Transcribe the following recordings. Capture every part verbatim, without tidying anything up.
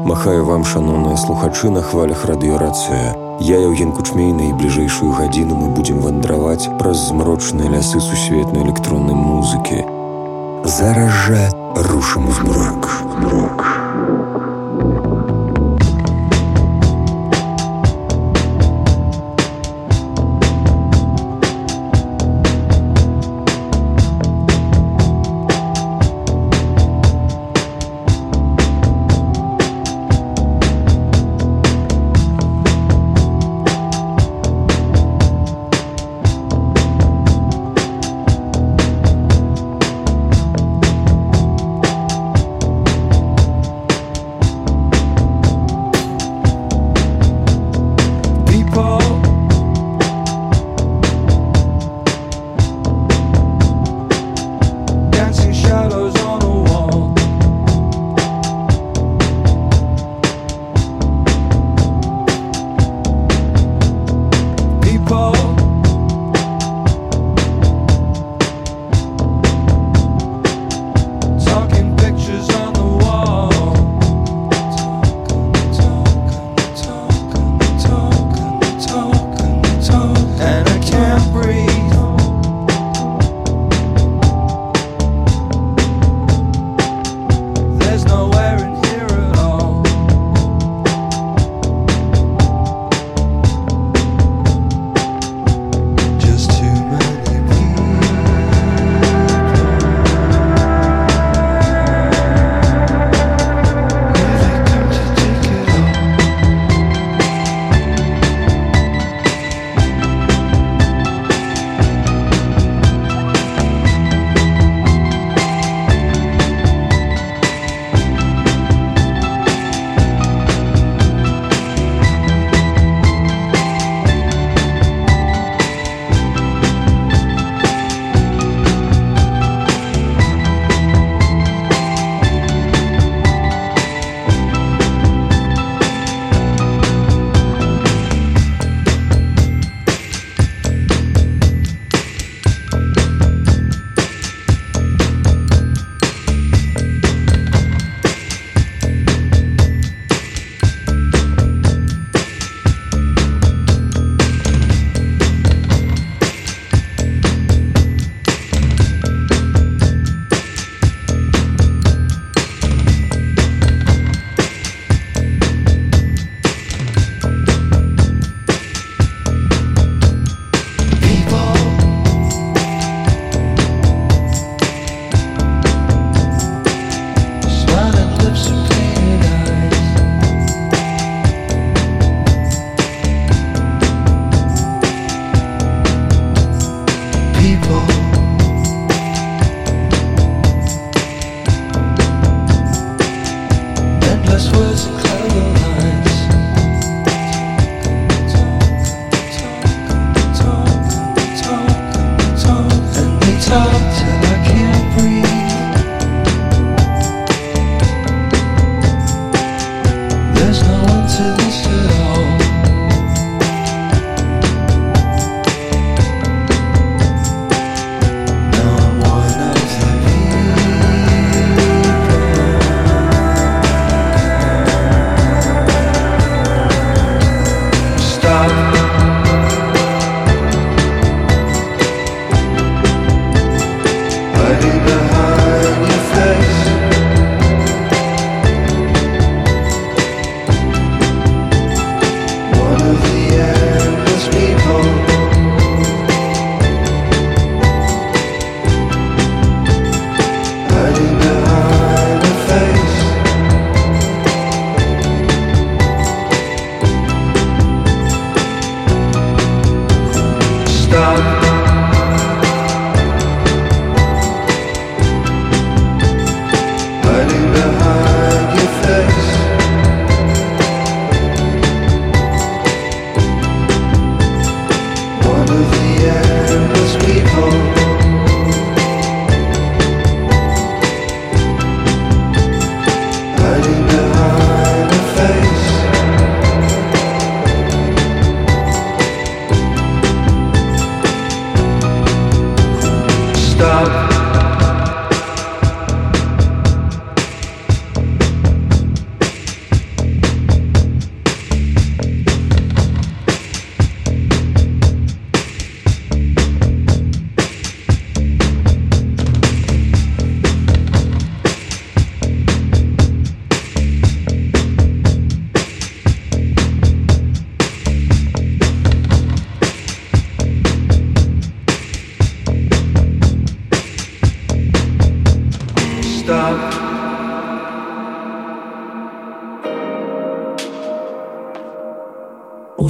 Махаю вам, шаноўныя слухачы, на хвалях радыёрацыя. Я Яўген Кучмей, найбліжэйшую гадзіну мы будзем вандраваць праз змрочныя лясы сусветнай электроннай музыкі. Зараз жа рушым у змрок. Змрок.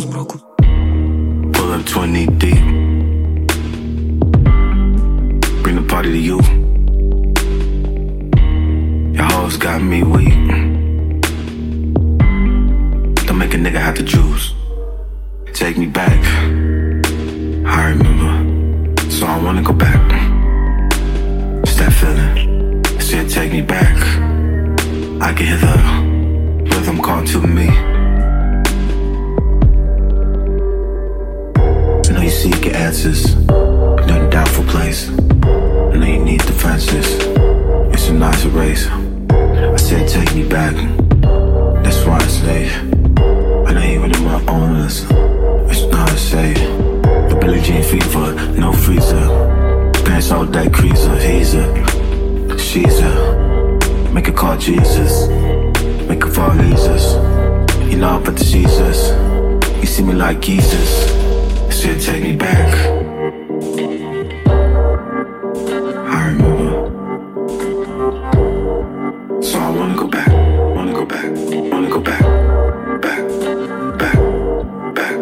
zmroku. Pull up twenty deep. Bring the party to you. Your hoes got me weak. Don't make a nigga have to choose. Take me back. I remember, so I wanna go back. It's that feeling. Said take me back. I can hear the rhythm call to me. I know you seek your answers. You're in a doubtful place. I know you need defenses. It's a nice erase. I said take me back. That's why I say I know you in my owners. It's not to say the Billie Jean fever, no freezer. Pants all that creaser. He's a, she's a. Make her call Jesus. Make her fall Jesus. You know but the Jesus. You see me like Jesus. Said take me back. I remember. So I wanna go back. Wanna go back. Wanna go back. Back. Back. Back.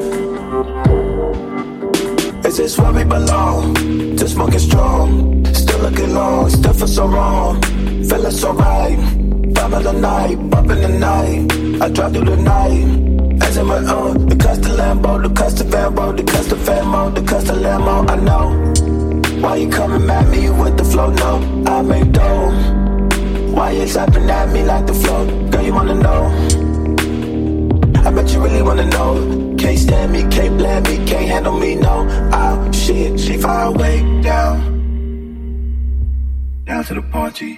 Is this where we belong? Just smoking strong. Still looking long. Still feel so wrong. Feeling so right. Five of the night. Up in the night. I drive through the night. As in my own. The custom Lambo. The custom Vambo. The custom Famo. The custom Lambo. I know. Why you coming at me with the flow? No, I make dough. Why you tapping at me like the flow? Girl, you wanna know? I bet you really wanna know. Can't stand me, can't blame me, can't handle me, no. Oh, shit, she far away, down. Down to the party.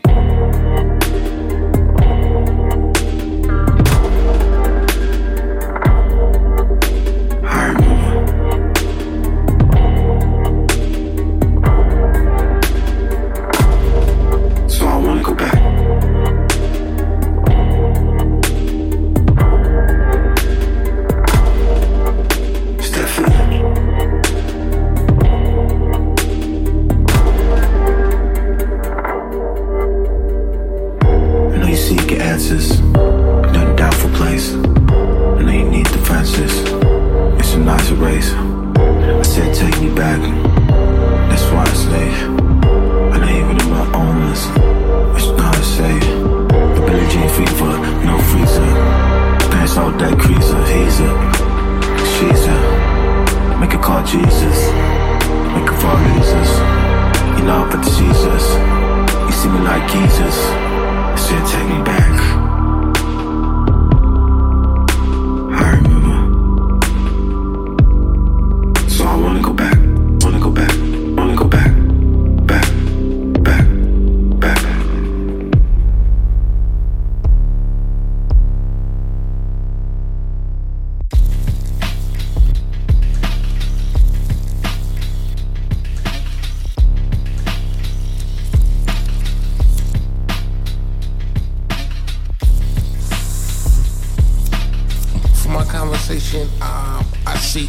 Um, I see.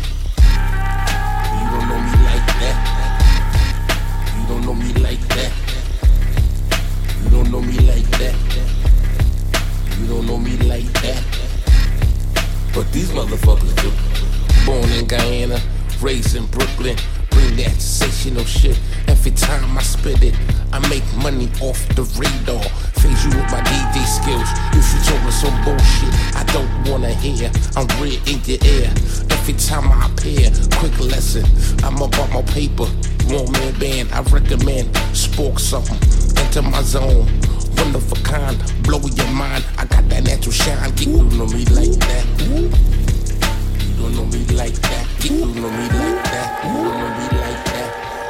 You don't know me like that. You don't know me like that. You don't know me like that. You don't know me like that. But these motherfuckers do. Born in Guyana, raised in Brooklyn. Bring that sensational shit. Every time I spit it, I make money off the radar. Phase you with my D J skills. If you talking some bullshit I don't wanna hear, I'm real in your ear. Every time I appear, quick lesson, I'm about my paper. One man band, I recommend. Spark something, enter my zone. One of a kind, blow your mind. I got that natural shine. Get you know me like that. You don't know me like that. Get you know me like that. You don't know me like that.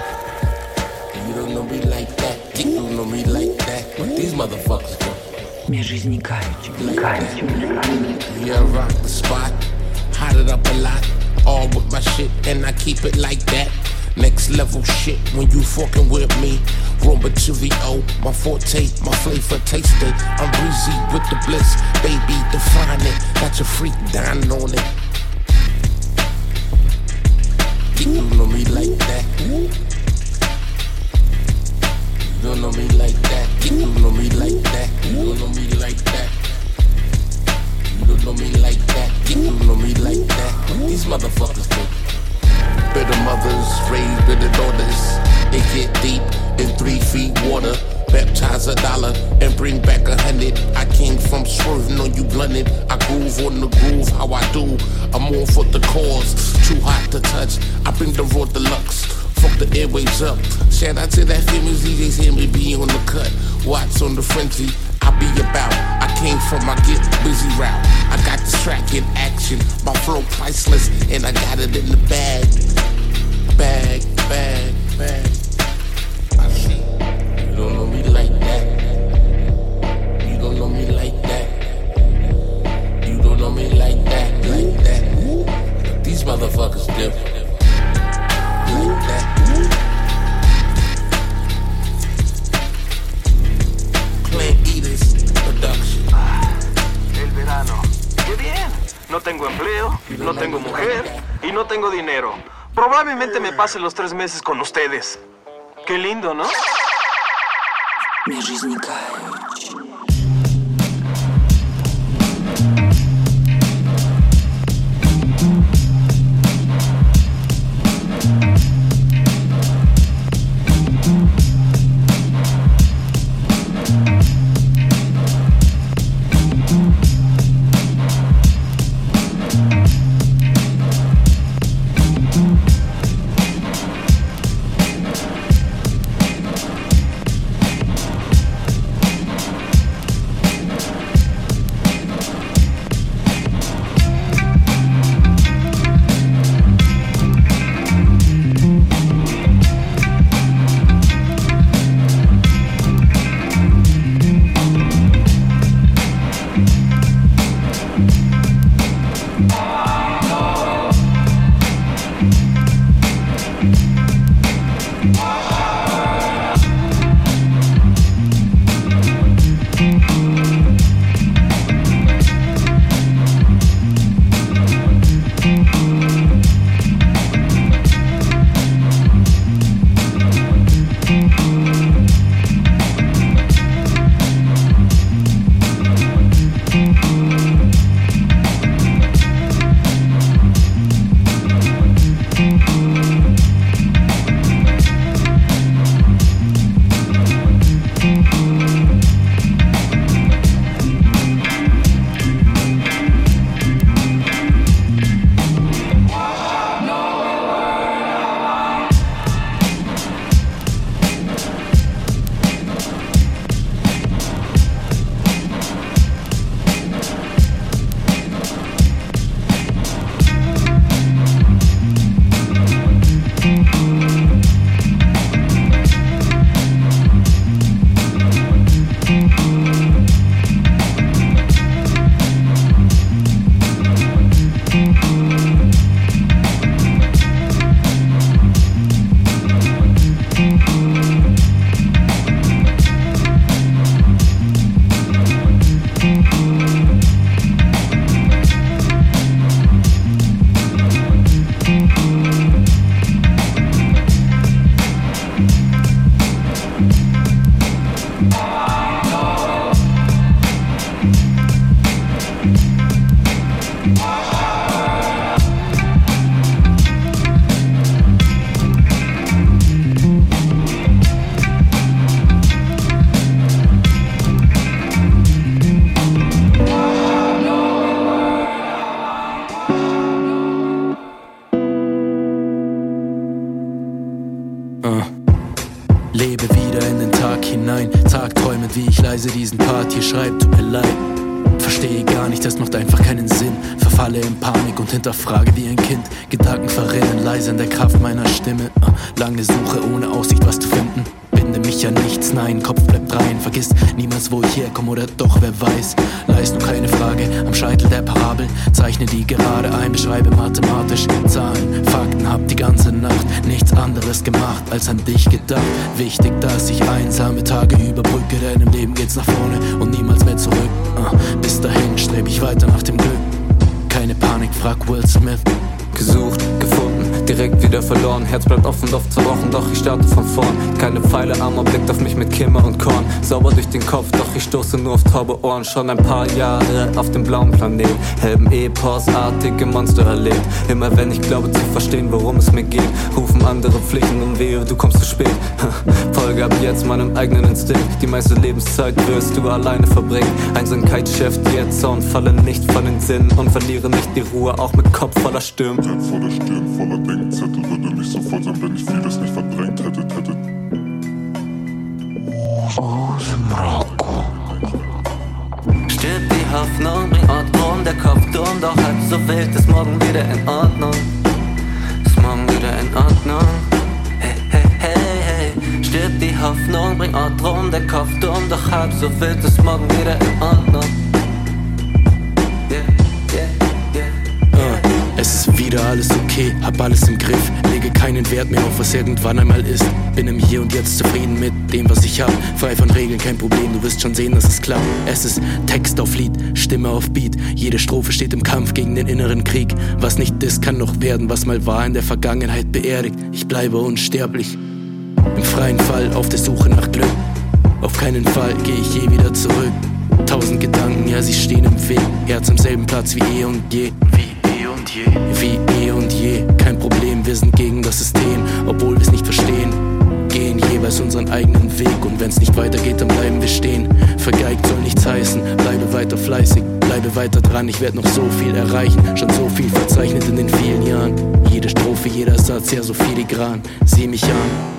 You don't know me like that. Get you know me like that. But these motherfuckers do. Yeah, I rock the spot, hot it up a lot, all with my shit, and I keep it like that. Next level shit when you fucking with me. Rumba to the O, my forte, my flavor taste it. I'm breezy with the bliss, baby, define it. Got your freak down on it. You know me like that. You don't know me like that. You don't know me like that. You don't know me like that. You don't know me like that. You don't know me like that. These motherfuckers do. Bitter mothers raise bitter daughters. They get deep in three feet water. Baptize a dollar and bring back a hundred. I came from swerving on you blunted. I groove on the groove, how I do. I'm all for the cause, too hot to touch. I bring the raw deluxe, fuck the airwaves up. Shout out to that famous D Js, hear me be on the cut. Watts on the frenzy, I be about. I came from my get busy route. I got this track in action, my flow priceless, and I got it in the bag. Bag, bag, bag. I see. You don't know me like that. You don't know me like that. You don't know me like that, like that. These motherfuckers do. Like that. Plant Eaters Production. El verano. Qué bien. No tengo empleo, no tengo mujer y no tengo dinero. Probablemente me pase los tres meses con ustedes. Qué lindo, ¿no? Minha жизнь кайф. wie ich leise diesen Part hier schreibe, tut mir leid. Verstehe gar nicht, das macht einfach keinen Sinn. Verfalle in Panik und hinterfrage wie ein Kind. Gedanken verrinnen leise in der Kraft meiner Stimme. Lange Suche ohne Aussicht, was zu finden. Binde mich an nichts, nein, Kopf bleibt rein. Vergiss niemals, wo ich herkomme oder doch, wer weiß. Leist nur keine Frage am Scheitel der Parabel. Zeichne die gerade ein, beschreibe mathematisch Zahlen, Fakten. Hab die ganze Nacht nichts anderes gemacht, als an dich gedacht. Wichtig, dass ich einsame Tage überbrücke, denn im Leben geht's nach vorne und niemals mehr zurück. uh, Bis dahin streb ich weiter nach dem Glück. Keine Panik, frag Will Smith. Gesucht, gefunden, direkt wieder verloren. Herz bleibt offen, oft zerbrochen, doch ich starte von vorn. Keine Pfeile, Armor blickt auf mich mit Kimme und Korn. Sauber durch den Kopf, doch ich stoße nur auf taube Ohren. Schon ein paar Jahre auf dem blauen Planet, Helden, Epos-artige Monster erlebt. Immer wenn ich glaube zu verstehen, worum es mir geht, rufen andere Pflichten und wehe, du kommst zu spät. Folge ab jetzt meinem eigenen Instinkt. Die meiste Lebenszeit wirst du alleine verbringen. Einsamkeit schärft jetzt und falle nicht von den Sinnen und verliere nicht die Ruhe, auch mit Kopf voller Stimmen. Vor der Stirn voller Denkzettel würde nicht so voll sein, wenn ich vieles nicht verdrängt hätte, hätte. Stirbt die Hoffnung, bringt Ort rum, der Kopf dumm, doch halb so wild, ist morgen wieder in Ordnung. Ist morgen wieder in Ordnung. Hey, hey, hey, hey. Stirbt die Hoffnung, bringt Ort rum, der Kopf dumm, doch halb so wild, ist morgen wieder in Ordnung. Yeah, yeah, yeah, yeah. Es ist wieder alles okay, hab alles im Griff. Lege keinen Wert mehr auf, was irgendwann einmal ist. Bin im Hier und Jetzt zufrieden mit dem, was ich hab. Frei von Regeln, kein Problem, du wirst schon sehen, dass es klappt. Es ist Text auf Lied, Stimme auf Beat. Jede Strophe steht im Kampf gegen den inneren Krieg. Was nicht ist, kann noch werden, was mal war, in der Vergangenheit beerdigt. Ich bleibe unsterblich, im freien Fall auf der Suche nach Glück. Auf keinen Fall geh ich je wieder zurück. Tausend Gedanken, ja sie stehen im Weg. Herz am selben Platz wie eh und je. Wie eh und je. Wie eh und je. Kein Problem, wir sind gegen das System, obwohl wir es nicht verstehen. Gehen jeweils unseren eigenen Weg und wenn's nicht weitergeht, dann bleiben wir stehen. Vergeigt soll nichts heißen, bleibe weiter fleißig, bleibe weiter dran. Ich werde noch so viel erreichen, schon so viel verzeichnet in den vielen Jahren. Jede Strophe, jeder Satz, ja so filigran. Sieh mich an.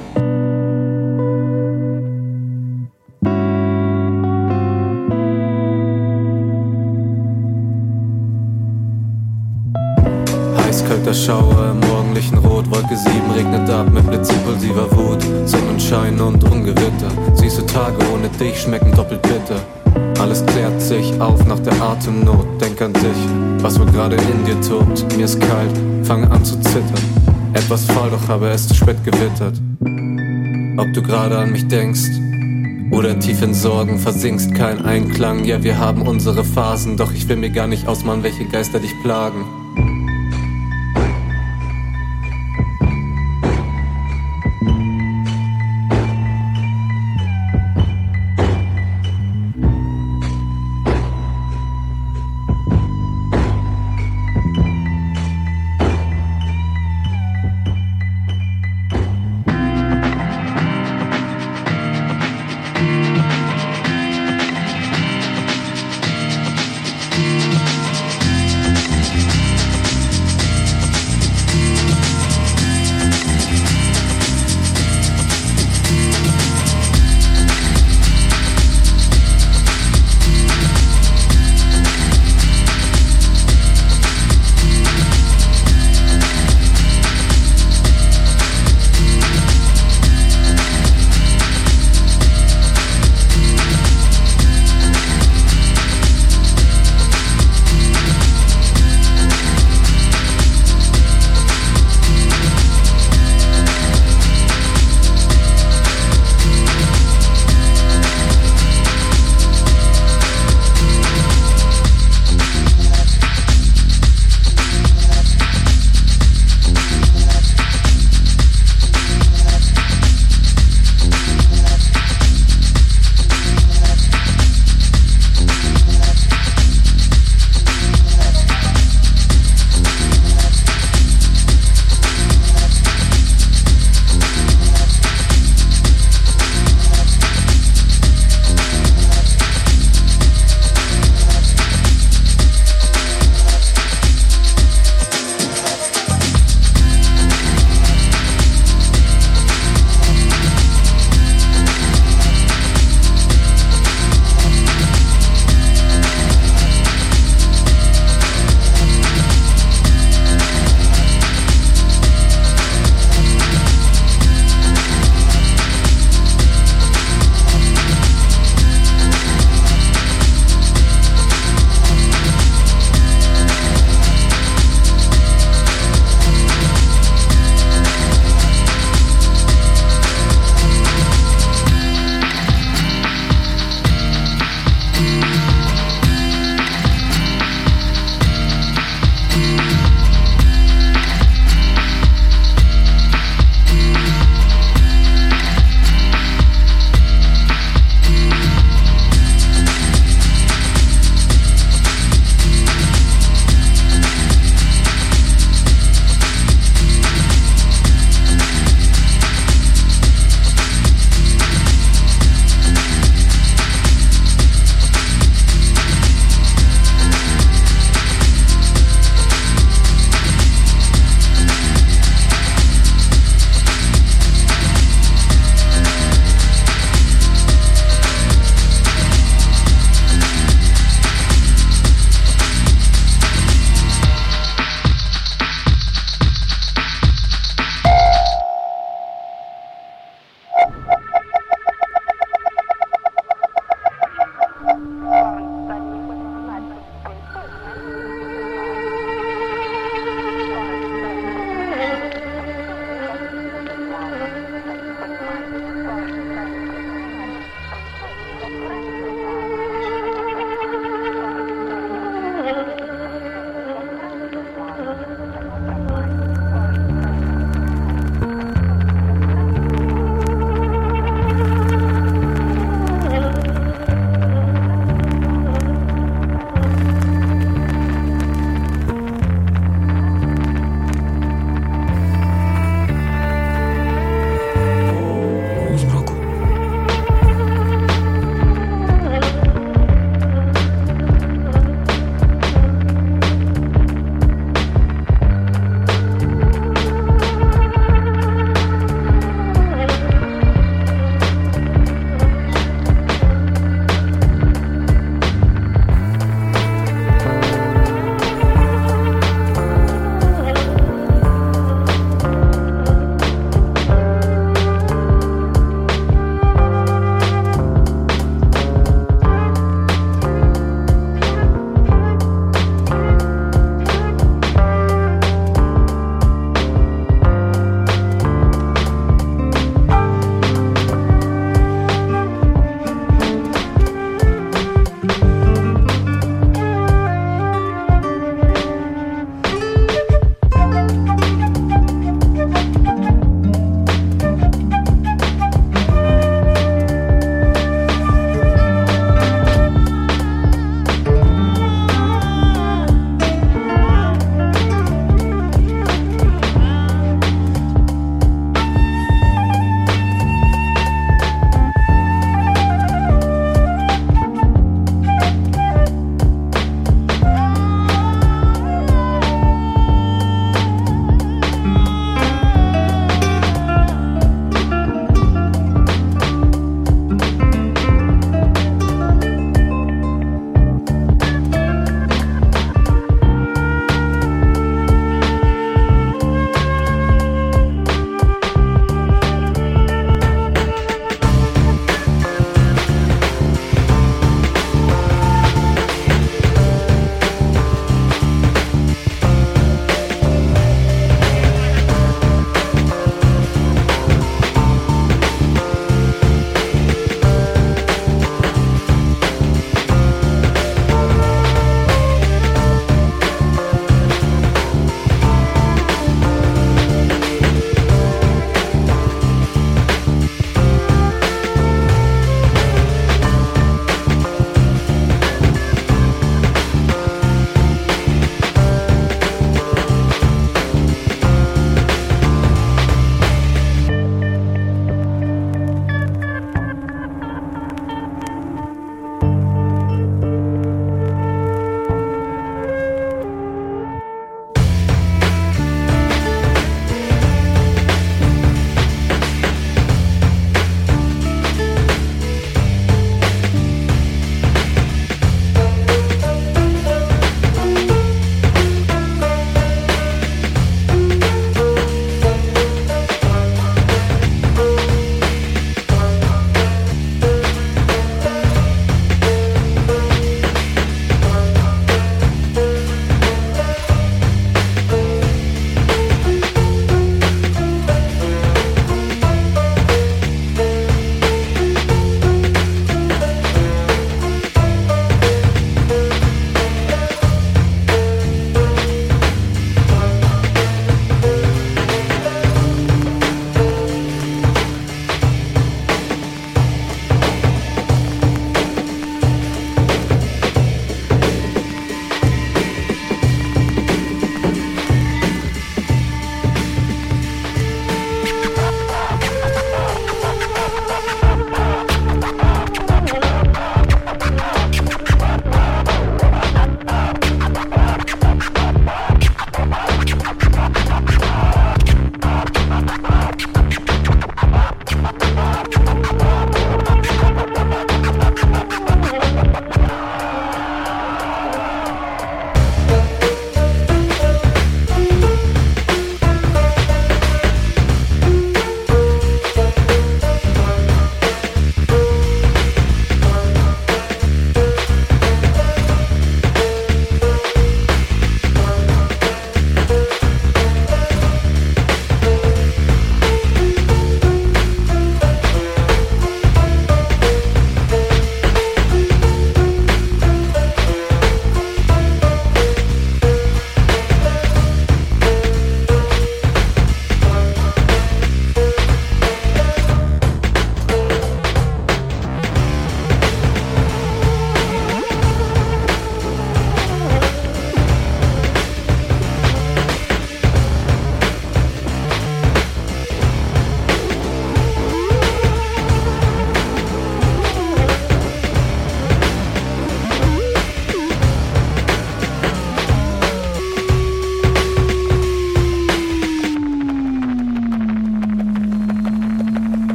Kalter Schauer im morgendlichen Rot, Wolke sieben regnet ab mit blitzimpulsiver Wut. Sonnenschein und Ungewitter, süße Tage ohne dich schmecken doppelt bitter. Alles klärt sich auf nach der Atemnot, denk an dich, was wohl gerade in dir tobt. Mir ist kalt, fange an zu zittern, etwas faul, doch habe es zu spät gewittert. Ob du gerade an mich denkst oder tief in Sorgen versinkst, kein Einklang. Ja, wir haben unsere Phasen, doch ich will mir gar nicht ausmalen, welche Geister dich plagen.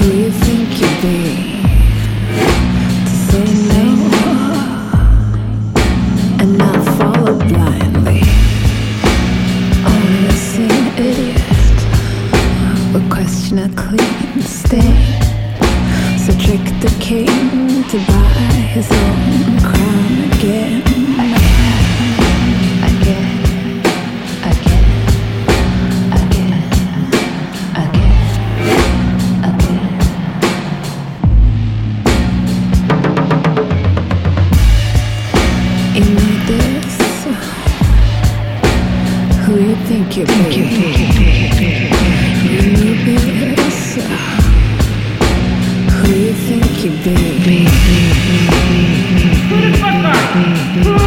who you think you be, to say no and not follow blindly. Only a sane idiot would question a clean state. So trick the king to buy his own crown again. Again, again, again, again, again. You need this. Who you think you be? You need this. Who you think you be?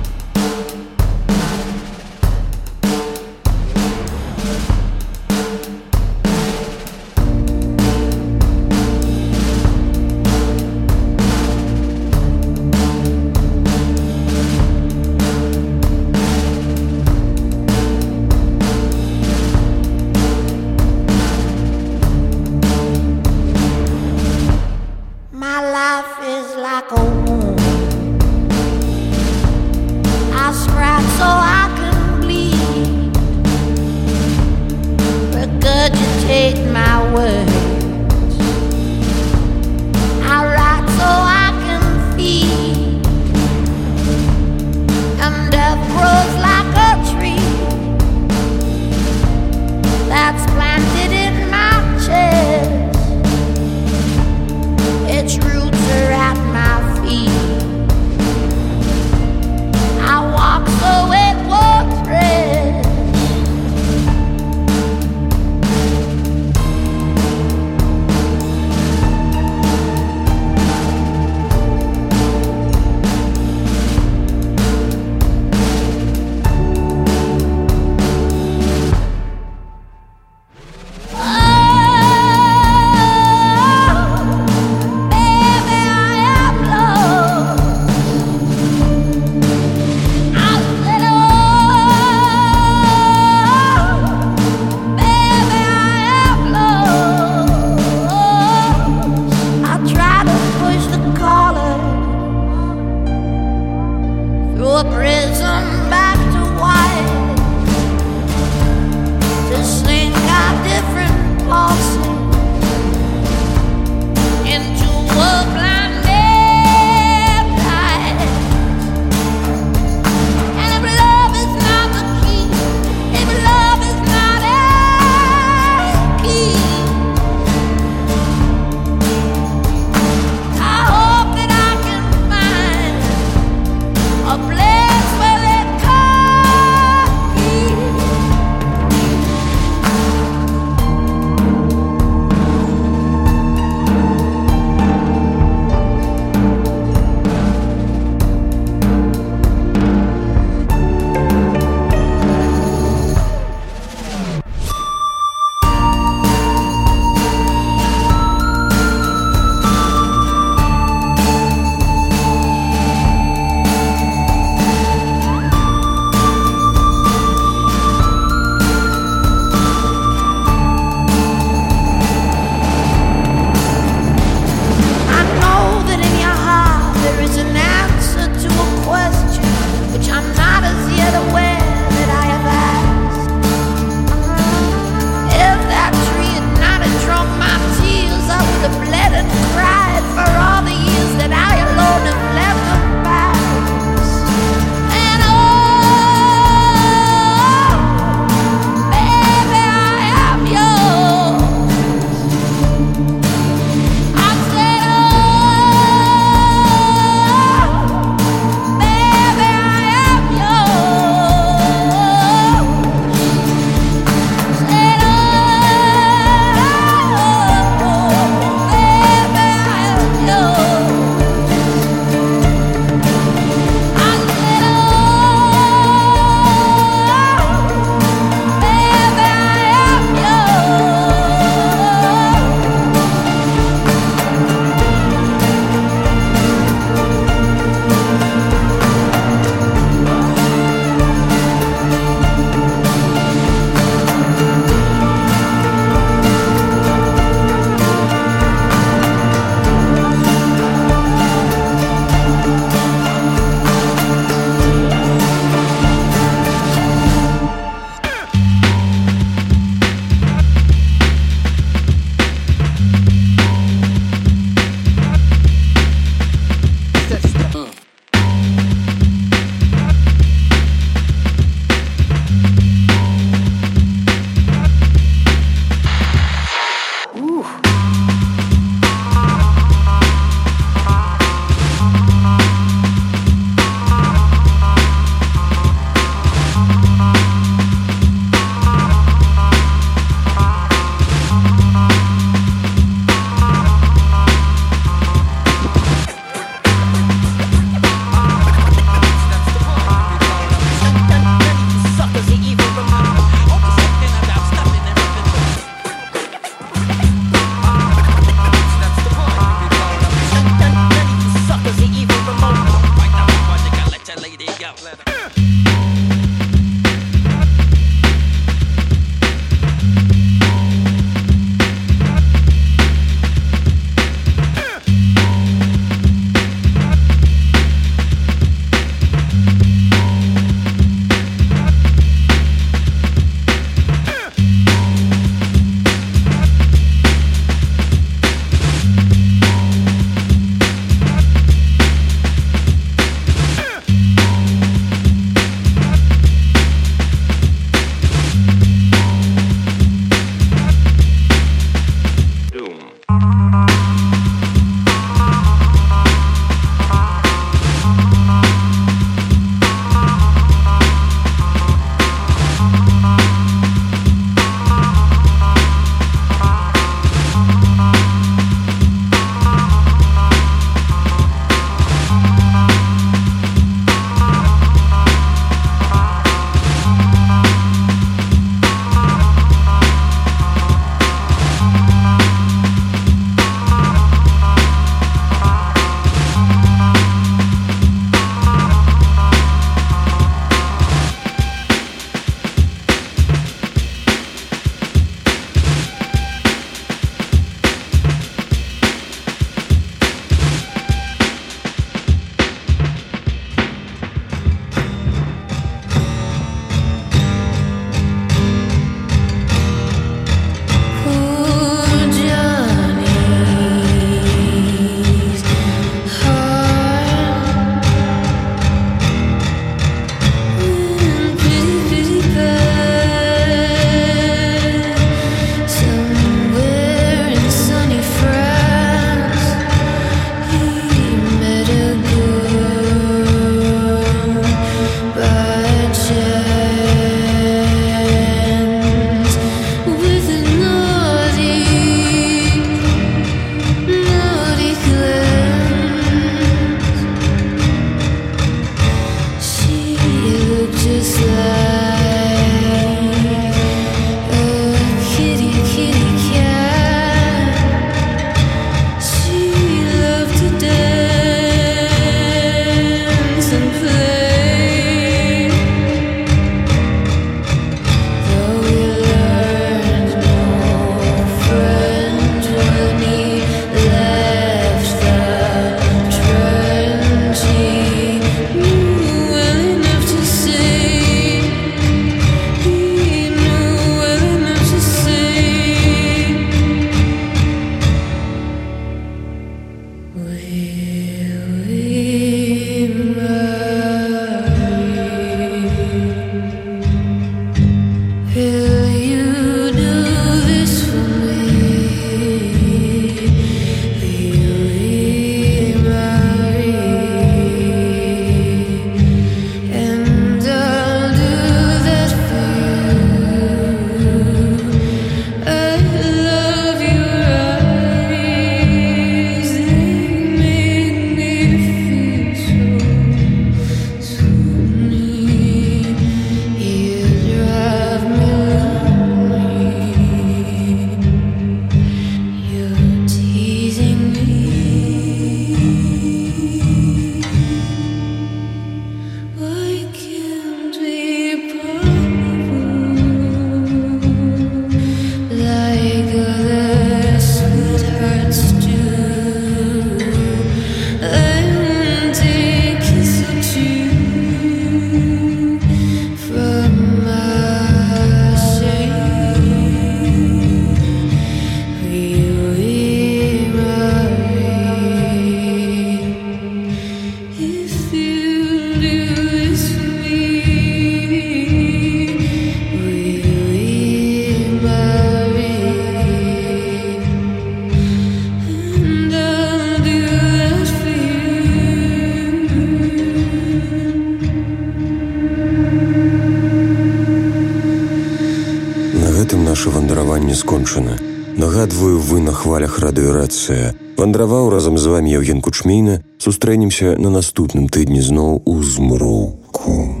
не скончана. Нагадваю, вы на хвалях радыёрацыя. Вандраваў разам з вамі Яўген Кучмейна. Сустрэнемся на наступным тыдні зноў у змроўку.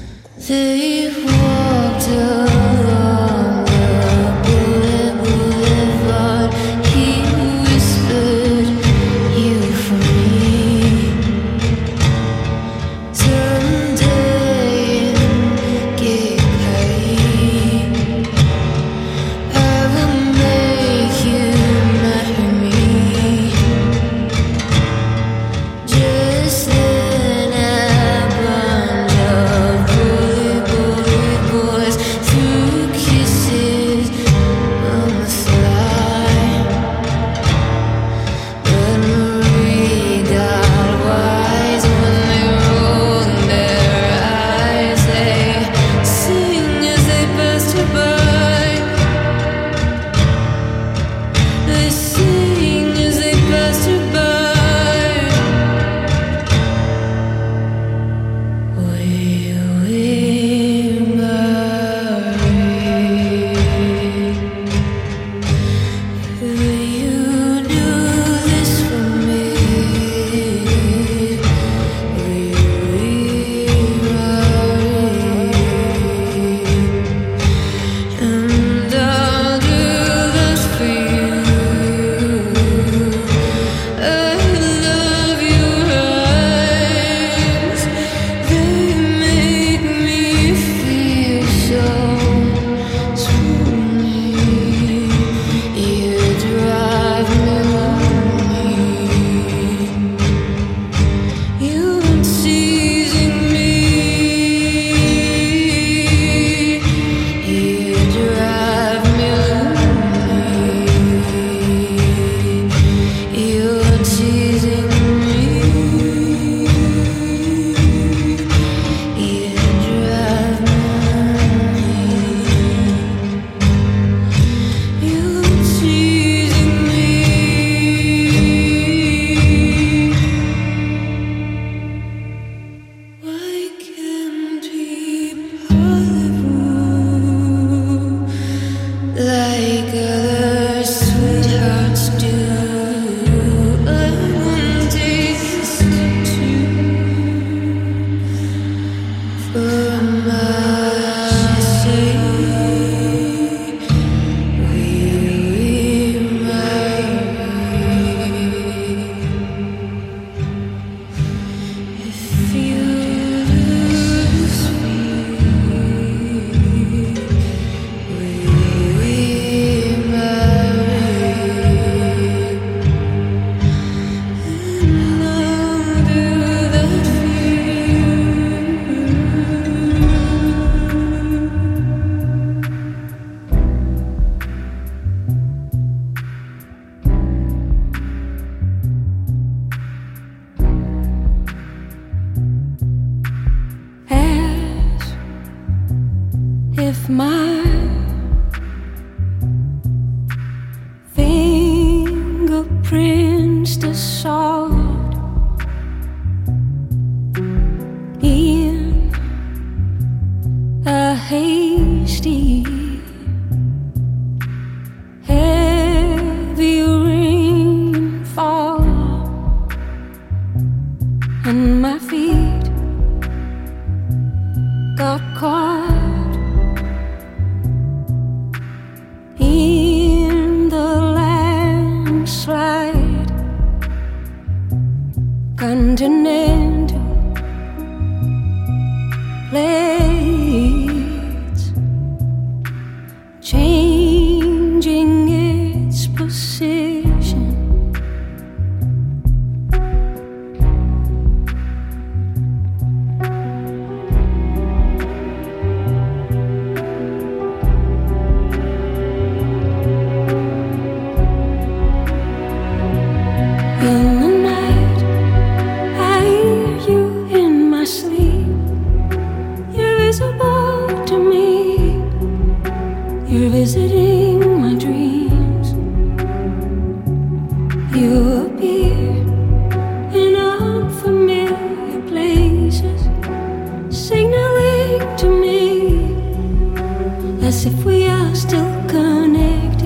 If my fingerprints dissolved in a hasty, heavy rainfall, and my feet got caught in the landslide, continental blades changing its position. In the night, I hear you in my sleep. You're visible to me. You're visiting my dreams. You appear in unfamiliar places, signaling to me as if we are still connected.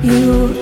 You